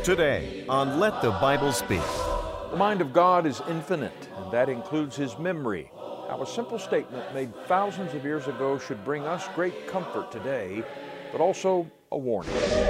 Today on Let the Bible Speak. The mind of God is infinite, and that includes His memory. How a simple statement made thousands of years ago should bring us great comfort today, but also a warning.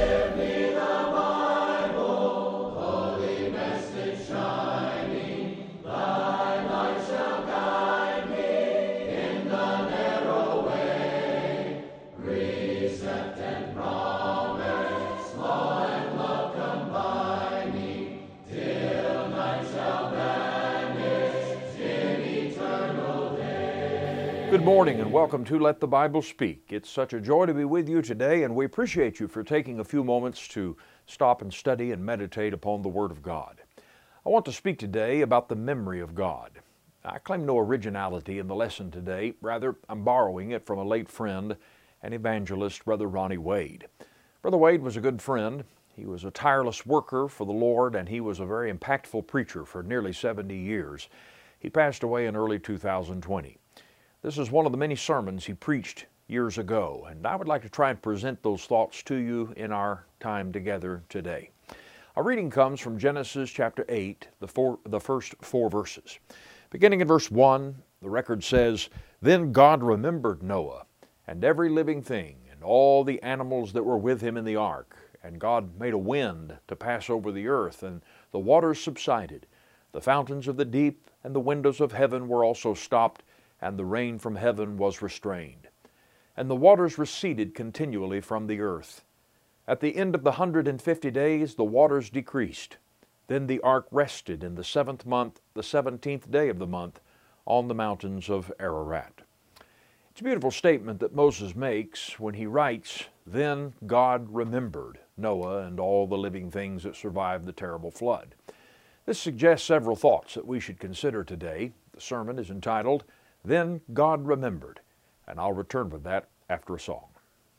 Good morning and welcome to Let the Bible Speak. It's such a joy to be with you today, and we appreciate you for taking a few moments to stop and study and meditate upon the Word of God. I want to speak today about the memory of God. I claim no originality in the lesson today. Rather, I'm borrowing it from a late friend and evangelist, Brother Ronnie Wade. Brother Wade was a good friend. He was a tireless worker for the Lord, and he was a very impactful preacher for nearly 70 years. He passed away in early 2020. This is one of the many sermons he preached years ago, and I would like to try and present those thoughts to you in our time together today. Our reading comes from Genesis chapter 8, the first four verses. Beginning in verse 1, the record says, "Then God remembered Noah, and every living thing, and all the animals that were with him in the ark. And God made a wind to pass over the earth, and the waters subsided. The fountains of the deep and the windows of heaven were also stopped, and the rain from heaven was restrained. And the waters receded continually from the earth. At the end of the 150 days the waters decreased. Then the ark rested in the 7th month, the 17th day of the month, on the mountains of Ararat." It's a beautiful statement that Moses makes when he writes, "Then God remembered Noah and all the living things that survived the terrible flood." This suggests several thoughts that we should consider today. The sermon is entitled, "Then God Remembered," and I'll return with that after a song.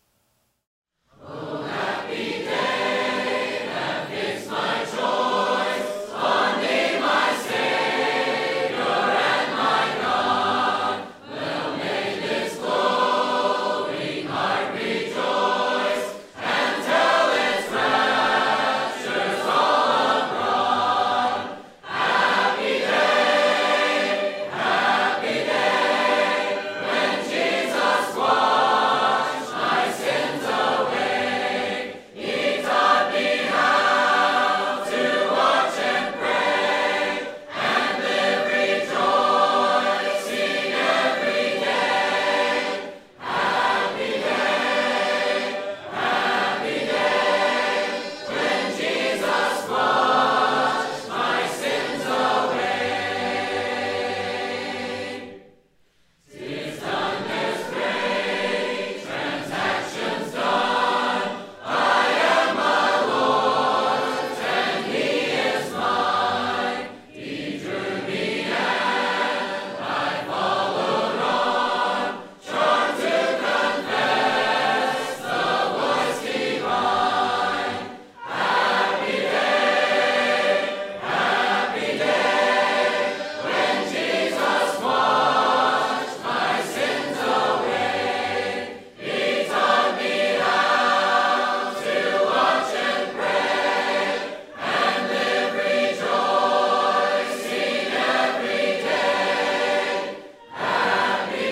Oh, happy day that fixed my choice on Thee, my Savior and my God. Will make this glowing heart rejoice and tell its raptures all abroad. Happy day, happy day, when Jesus washed my sins away. He taught me how to watch and pray and live rejoicing every day. Happy day, when Jesus washed my sins away. 'Tis done, there's great transactions done. I am my Lord's and He is mine. He drew me and I followed on, charmed to confess the voice divine. Happy day, when Jesus washed my sins away. He taught me how to watch and pray and live rejoicing every day. Happy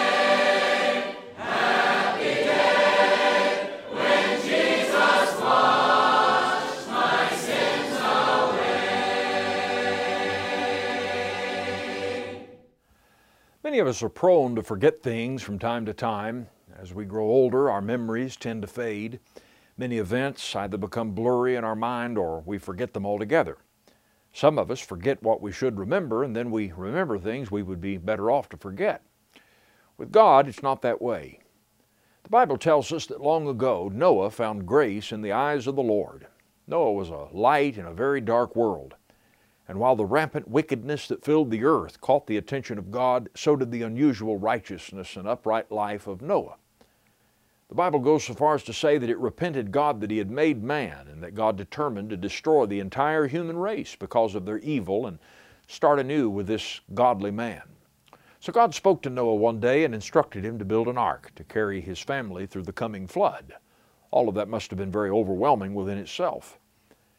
day, when Jesus washed my sins away. Many of us are prone to forget things from time to time. As we grow older, our memories tend to fade. Many events either become blurry in our mind or we forget them altogether. Some of us forget what we should remember, and then we remember things we would be better off to forget. With God, it's not that way. The Bible tells us that long ago, Noah found grace in the eyes of the Lord. Noah was a light in a very dark world. And while the rampant wickedness that filled the earth caught the attention of God, so did the unusual righteousness and upright life of Noah. The Bible goes so far as to say that it repented God that He had made man, and that God determined to destroy the entire human race because of their evil and start anew with this godly man. So God spoke to Noah one day and instructed him to build an ark to carry his family through the coming flood. All of that must have been very overwhelming within itself.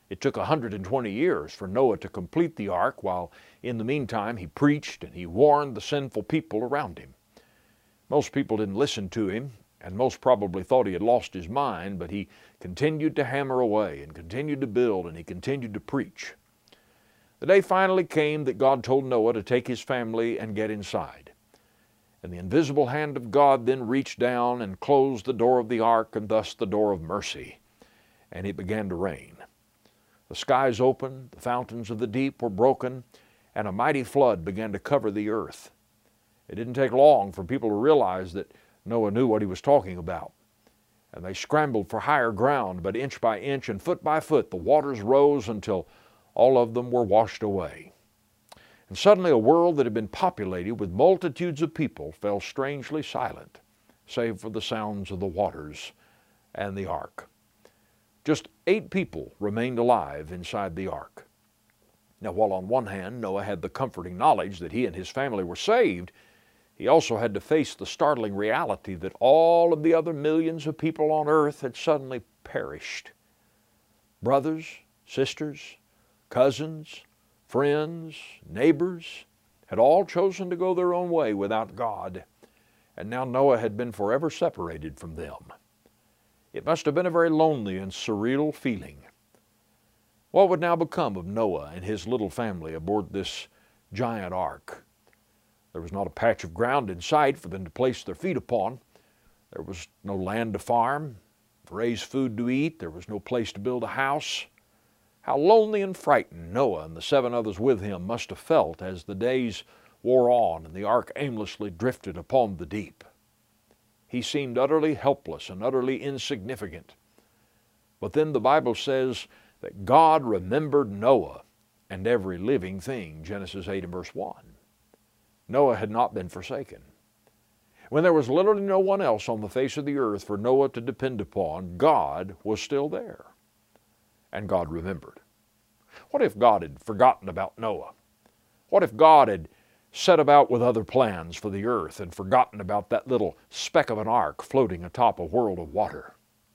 It took 120 years for Noah to complete the ark, while in the meantime he preached and he warned the sinful people around him. Most people didn't listen to him, and most probably thought he had lost his mind, but he continued to hammer away and continued to build and he continued to preach. The day finally came that God told Noah to take his family and get inside. And the invisible hand of God then reached down and closed the door of the ark, and thus the door of mercy, and it began to rain. The skies opened, the fountains of the deep were broken, and a mighty flood began to cover the earth. It didn't take long for people to realize that Noah knew what he was talking about. And they scrambled for higher ground, but inch by inch and foot by foot the waters rose until all of them were washed away. And suddenly a world that had been populated with multitudes of people fell strangely silent, save for the sounds of the waters and the ark. Just 8 people remained alive inside the ark. Now, while on one hand Noah had the comforting knowledge that he and his family were saved, he also had to face the startling reality that all of the other millions of people on earth had suddenly perished. Brothers, sisters, cousins, friends, neighbors had all chosen to go their own way without God, and now Noah had been forever separated from them. It must have been a very lonely and surreal feeling. What would now become of Noah and his little family aboard this giant ark? There was not a patch of ground in sight for them to place their feet upon. There was no land to farm, raise food to eat. There was no place to build a house. How lonely and frightened Noah and the 7 others with him must have felt as the days wore on and the ark aimlessly drifted upon the deep. He seemed utterly helpless and utterly insignificant. But then the Bible says that God remembered Noah and every living thing, Genesis 8 and verse 1. Noah had not been forsaken. When there was literally no one else on the face of the earth for Noah to depend upon, God was still there. And God remembered. What if God had forgotten about Noah? What if God had set about with other plans for the earth and forgotten about that little speck of an ark floating atop a world of water?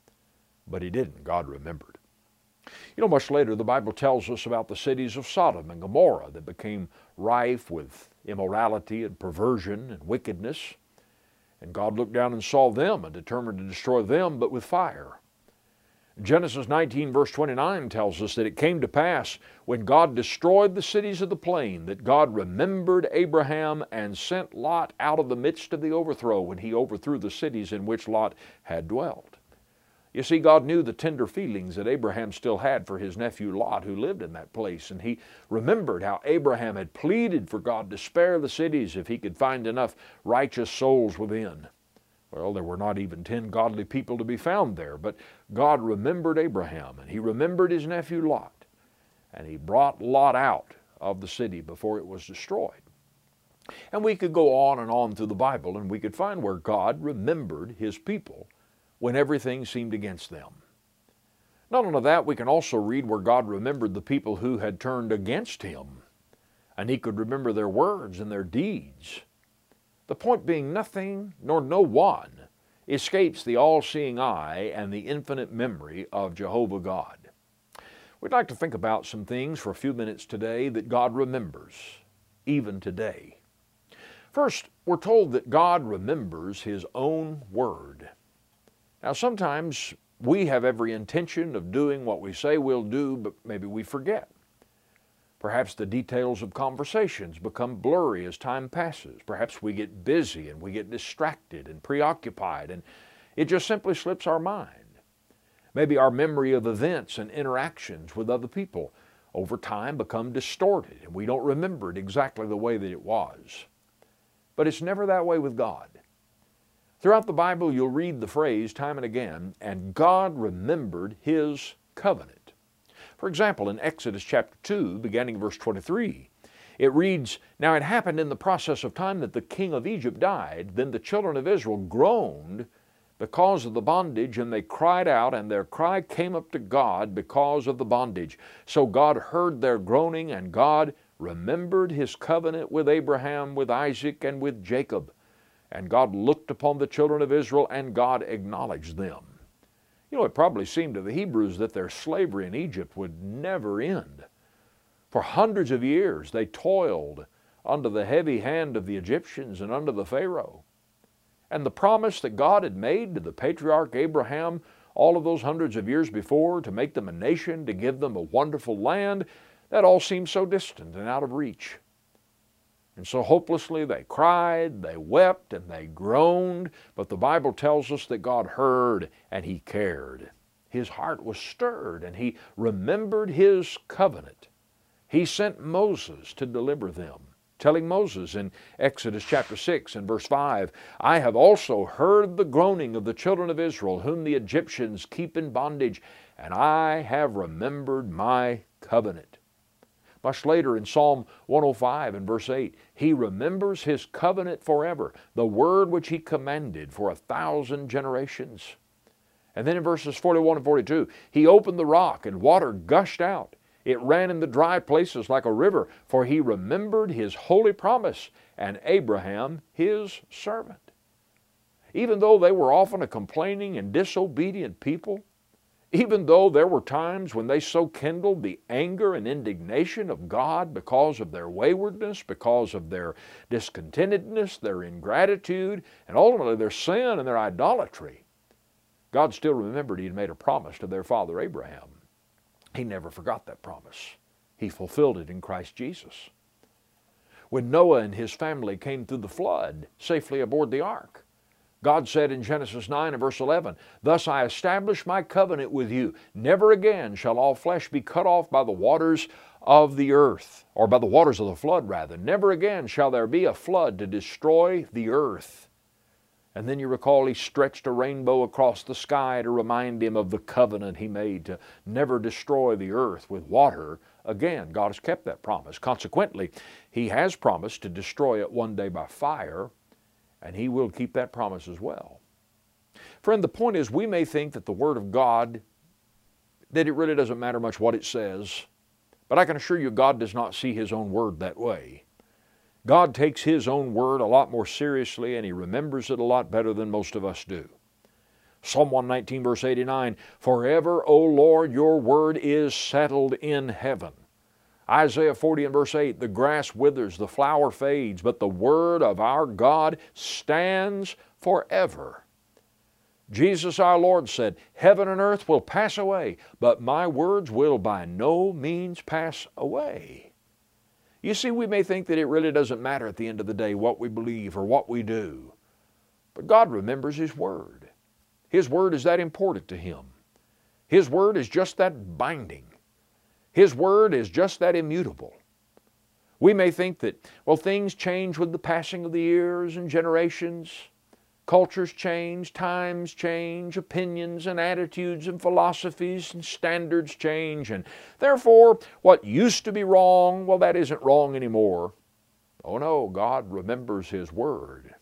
But he didn't. God remembered. You know, much later the Bible tells us about the cities of Sodom and Gomorrah that became rife with immorality and perversion and wickedness. And God looked down and saw them and determined to destroy them, but with fire. Genesis 19 verse 29 tells us that it came to pass when God destroyed the cities of the plain that God remembered Abraham and sent Lot out of the midst of the overthrow when he overthrew the cities in which Lot had dwelt. You see, God knew the tender feelings that Abraham still had for his nephew Lot, who lived in that place, and he remembered how Abraham had pleaded for God to spare the cities if he could find enough righteous souls within. Well, there were not even 10 godly people to be found there, but God remembered Abraham, and he remembered his nephew Lot, and he brought Lot out of the city before it was destroyed. And we could go on and on through the Bible, and we could find where God remembered his people when everything seemed against them. Not only that, we can also read where God remembered the people who had turned against him, and he could remember their words and their deeds. The point being, nothing nor no one escapes the all-seeing eye and the infinite memory of Jehovah God. We'd like to think about some things for a few minutes today that God remembers, even today. First, we're told that God remembers his own word. Now, sometimes we have every intention of doing what we say we'll do, but maybe we forget. Perhaps the details of conversations become blurry as time passes. Perhaps we get busy and we get distracted and preoccupied, and it just simply slips our mind. Maybe our memory of events and interactions with other people over time become distorted, and we don't remember it exactly the way that it was. But it's never that way with God. Throughout the Bible, you'll read the phrase time and again, and God remembered his covenant. For example, in Exodus chapter 2, beginning verse 23, it reads, "Now it happened in the process of time that the king of Egypt died. Then the children of Israel groaned because of the bondage, and they cried out, and their cry came up to God because of the bondage. So God heard their groaning, and God remembered his covenant with Abraham, with Isaac, and with Jacob. And God looked upon the children of Israel, and God acknowledged them." You know, it probably seemed to the Hebrews that their slavery in Egypt would never end. For hundreds of years they toiled under the heavy hand of the Egyptians and under the Pharaoh. And the promise that God had made to the patriarch Abraham all of those hundreds of years before to make them a nation, to give them a wonderful land, that all seemed so distant and out of reach. And so hopelessly they cried, they wept, and they groaned, but the Bible tells us that God heard and He cared. His heart was stirred and He remembered His covenant. He sent Moses to deliver them, telling Moses in Exodus chapter 6 and verse 5, "I have also heard the groaning of the children of Israel, whom the Egyptians keep in bondage, and I have remembered my covenant." Much later in Psalm 105 and verse 8, He remembers His covenant forever, the word which He commanded for 1,000 generations. And then in verses 41 and 42, He opened the rock and water gushed out. It ran in the dry places like a river, for He remembered His holy promise and Abraham His servant. Even though they were often a complaining and disobedient people, even though there were times when they so kindled the anger and indignation of God because of their waywardness, because of their discontentedness, their ingratitude, and ultimately their sin and their idolatry, God still remembered He had made a promise to their father Abraham. He never forgot that promise. He fulfilled it in Christ Jesus. When Noah and his family came through the flood safely aboard the ark, God said in Genesis 9 and verse 11, "Thus I establish my covenant with you. Never again shall all flesh be cut off by the waters of the earth," or by the waters of the flood rather. "Never again shall there be a flood to destroy the earth." And then you recall He stretched a rainbow across the sky to remind him of the covenant He made to never destroy the earth with water. Again, God has kept that promise. Consequently, He has promised to destroy it one day by fire, and He will keep that promise as well. Friend, the point is, we may think that the Word of God, that it really doesn't matter much what it says, but I can assure you God does not see His own Word that way. God takes His own Word a lot more seriously, and He remembers it a lot better than most of us do. Psalm 119 verse 89, "Forever, O Lord, your word is settled in heaven." Isaiah 40 and verse 8, "The grass withers, the flower fades, but the word of our God stands forever." Jesus our Lord said, "Heaven and earth will pass away, but my words will by no means pass away." You see, we may think that it really doesn't matter at the end of the day what we believe or what we do, but God remembers His Word. His Word is that important to Him. His Word is just that binding. His Word is just that immutable. We may think that, well, things change with the passing of the years and generations. Cultures change, times change, opinions and attitudes and philosophies and standards change, and therefore what used to be wrong, well, that isn't wrong anymore. Oh no, God remembers His Word.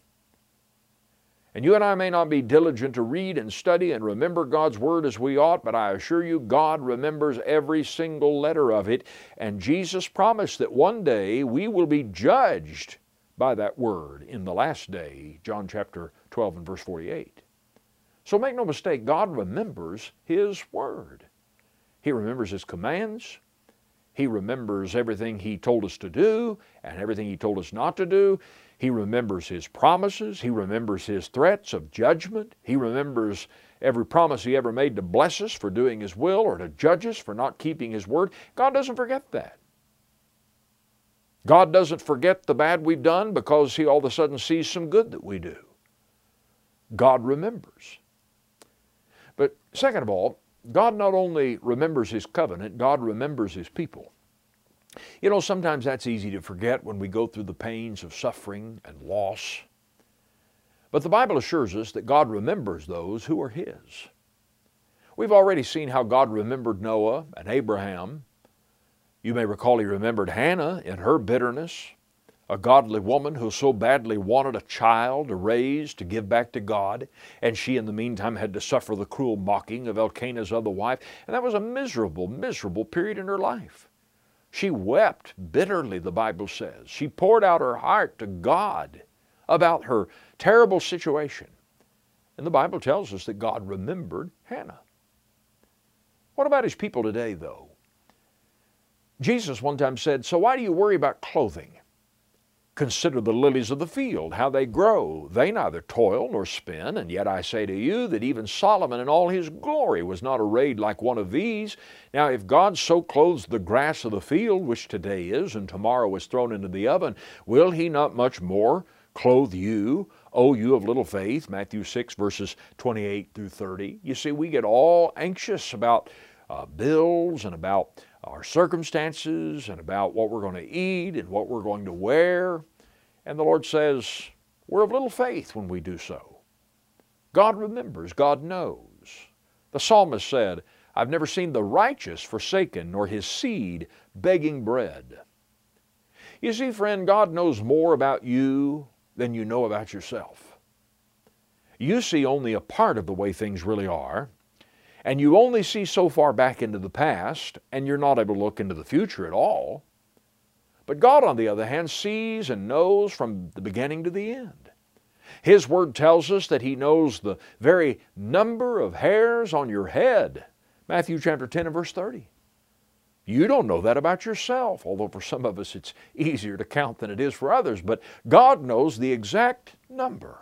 And you and I may not be diligent to read and study and remember God's Word as we ought, but I assure you God remembers every single letter of it, and Jesus promised that one day we will be judged by that Word in the last day, John chapter 12 and verse 48. So make no mistake, God remembers His Word. He remembers His commands. He remembers everything He told us to do and everything He told us not to do. He remembers His promises. He remembers His threats of judgment. He remembers every promise He ever made to bless us for doing His will or to judge us for not keeping His word. God doesn't forget that. God doesn't forget the bad we've done because He all of a sudden sees some good that we do. God remembers. But second of all, God not only remembers His covenant, God remembers His people. You know, sometimes that's easy to forget when we go through the pains of suffering and loss. But the Bible assures us that God remembers those who are His. We've already seen how God remembered Noah and Abraham. You may recall He remembered Hannah in her bitterness, a godly woman who so badly wanted a child to raise, to give back to God, and she in the meantime had to suffer the cruel mocking of Elkanah's other wife, and that was a miserable, miserable period in her life. She wept bitterly, the Bible says. She poured out her heart to God about her terrible situation. And the Bible tells us that God remembered Hannah. What about His people today, though? Jesus one time said, "So why do you worry about clothing? Consider the lilies of the field, how they grow. They neither toil nor spin, and yet I say to you that even Solomon in all his glory was not arrayed like one of these. Now if God so clothes the grass of the field, which today is and tomorrow is thrown into the oven, will He not much more clothe you, O you of little faith?" Matthew 6 verses 28 through 30. You see, we get all anxious about bills and about our circumstances and about what we're going to eat and what we're going to wear. And the Lord says, we're of little faith when we do so. God remembers, God knows. The psalmist said, "I've never seen the righteous forsaken, nor his seed begging bread." You see, friend, God knows more about you than you know about yourself. You see only a part of the way things really are, and you only see so far back into the past, and you're not able to look into the future at all. But God, on the other hand, sees and knows from the beginning to the end. His Word tells us that He knows the very number of hairs on your head. Matthew chapter 10 and verse 30. You don't know that about yourself, although for some of us it's easier to count than it is for others, but God knows the exact number.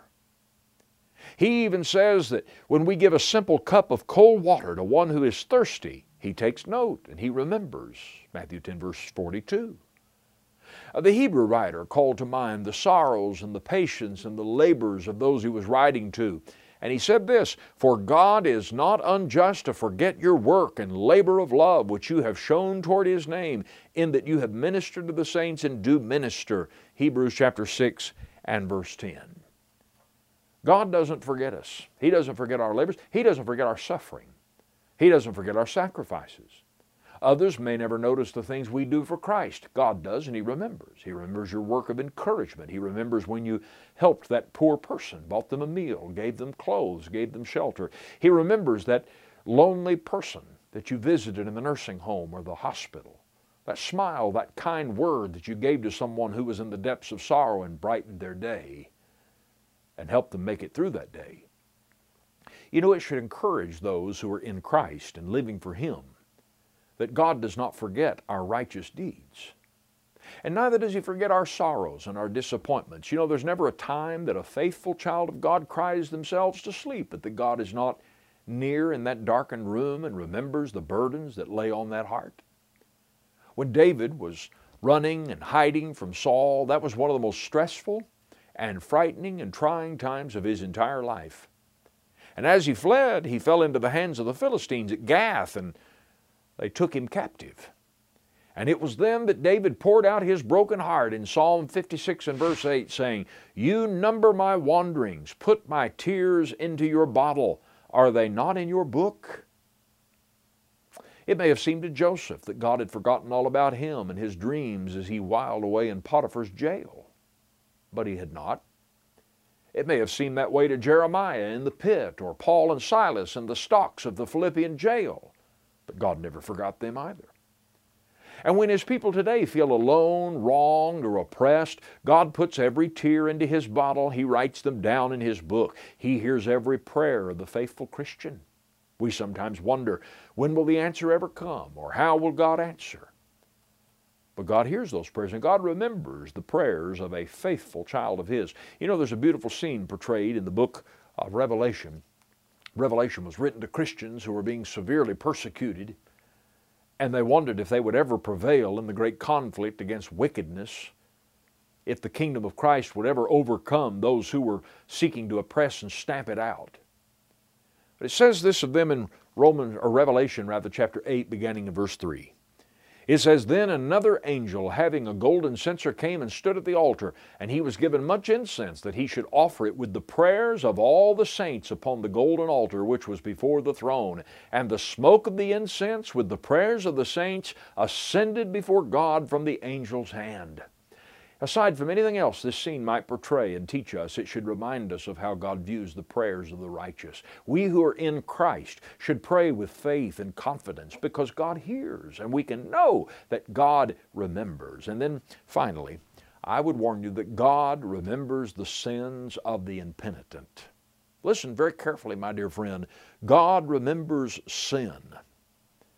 He even says that when we give a simple cup of cold water to one who is thirsty, He takes note and He remembers. Matthew 10 verse 42. The Hebrew writer called to mind the sorrows and the patience and the labors of those he was writing to. And he said this, "For God is not unjust to forget your work and labor of love which you have shown toward His name, in that you have ministered to the saints and do minister." Hebrews chapter 6 and verse 10. God doesn't forget us. He doesn't forget our labors. He doesn't forget our suffering. He doesn't forget our sacrifices. Others may never notice the things we do for Christ. God does, and He remembers. He remembers your work of encouragement. He remembers when you helped that poor person, bought them a meal, gave them clothes, gave them shelter. He remembers that lonely person that you visited in the nursing home or the hospital. That smile, that kind word that you gave to someone who was in the depths of sorrow and brightened their day and helped them make it through that day. You know, it should encourage those who are in Christ and living for Him that God does not forget our righteous deeds. And neither does He forget our sorrows and our disappointments. You know, there's never a time that a faithful child of God cries themselves to sleep, but that God is not near in that darkened room and remembers the burdens that lay on that heart. When David was running and hiding from Saul, that was one of the most stressful and frightening and trying times of his entire life. And as he fled, he fell into the hands of the Philistines at Gath, and they took him captive. And it was then that David poured out his broken heart in Psalm 56 and verse 8, saying, "You number my wanderings, put my tears into your bottle. Are they not in your book?" It may have seemed to Joseph that God had forgotten all about him and his dreams as he whiled away in Potiphar's jail. But He had not. It may have seemed that way to Jeremiah in the pit, or Paul and Silas in the stocks of the Philippian jail. But God never forgot them either. And when His people today feel alone, wronged, or oppressed, God puts every tear into His bottle. He writes them down in His book. He hears every prayer of the faithful Christian. We sometimes wonder, when will the answer ever come, or how will God answer? But God hears those prayers, and God remembers the prayers of a faithful child of His. You know, there's a beautiful scene portrayed in the book of Revelation. Revelation was written to Christians who were being severely persecuted, and they wondered if they would ever prevail in the great conflict against wickedness, if the kingdom of Christ would ever overcome those who were seeking to oppress and stamp it out. But it says this of them in Revelation chapter 8, beginning in verse 3. It says, "Then another angel, having a golden censer, came and stood at the altar, and he was given much incense, that he should offer it with the prayers of all the saints upon the golden altar which was before the throne. And the smoke of the incense with the prayers of the saints ascended before God from the angel's hand." Aside from anything else this scene might portray and teach us, it should remind us of how God views the prayers of the righteous. We who are in Christ should pray with faith and confidence because God hears, and we can know that God remembers. And then finally, I would warn you that God remembers the sins of the impenitent. Listen very carefully, my dear friend. God remembers sin.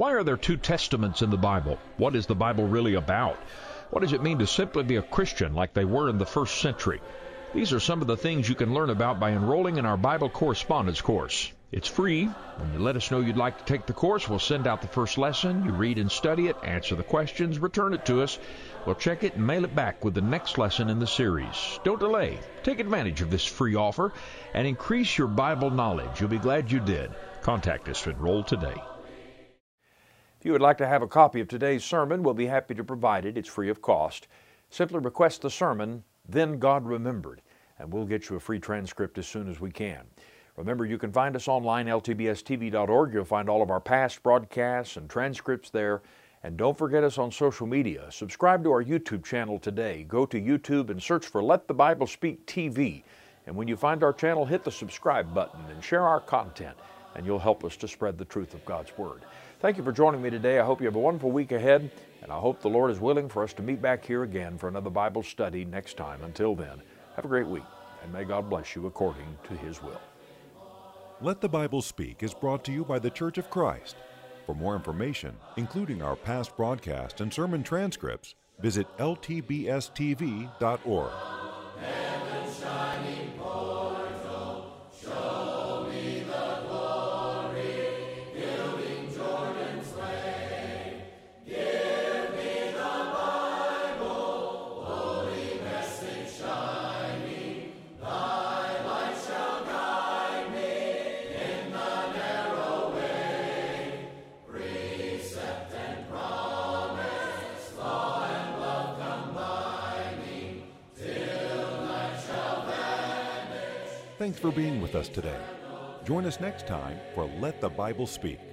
Why are there two testaments in the Bible? What is the Bible really about? What does it mean to simply be a Christian like they were in the first century? These are some of the things you can learn about by enrolling in our Bible correspondence course. It's free. When you let us know you'd like to take the course, we'll send out the first lesson. You read and study it, answer the questions, return it to us. We'll check it and mail it back with the next lesson in the series. Don't delay. Take advantage of this free offer and increase your Bible knowledge. You'll be glad you did. Contact us to enroll today. If you would like to have a copy of today's sermon, we'll be happy to provide it. It's free of cost. Simply request the sermon, Then God Remembered, and we'll get you a free transcript as soon as we can. Remember, you can find us online, ltbstv.org. You'll find all of our past broadcasts and transcripts there. And don't forget us on social media. Subscribe to our YouTube channel today. Go to YouTube and search for Let the Bible Speak TV. And when you find our channel, hit the subscribe button and share our content, and you'll help us to spread the truth of God's Word. Thank you for joining me today. I hope you have a wonderful week ahead, and I hope the Lord is willing for us to meet back here again for another Bible study next time. Until then, have a great week, and may God bless you according to His will. Let the Bible Speak is brought to you by the Church of Christ. For more information, including our past broadcasts and sermon transcripts, visit ltbstv.org. Thanks for being with us today. Join us next time for Let the Bible Speak.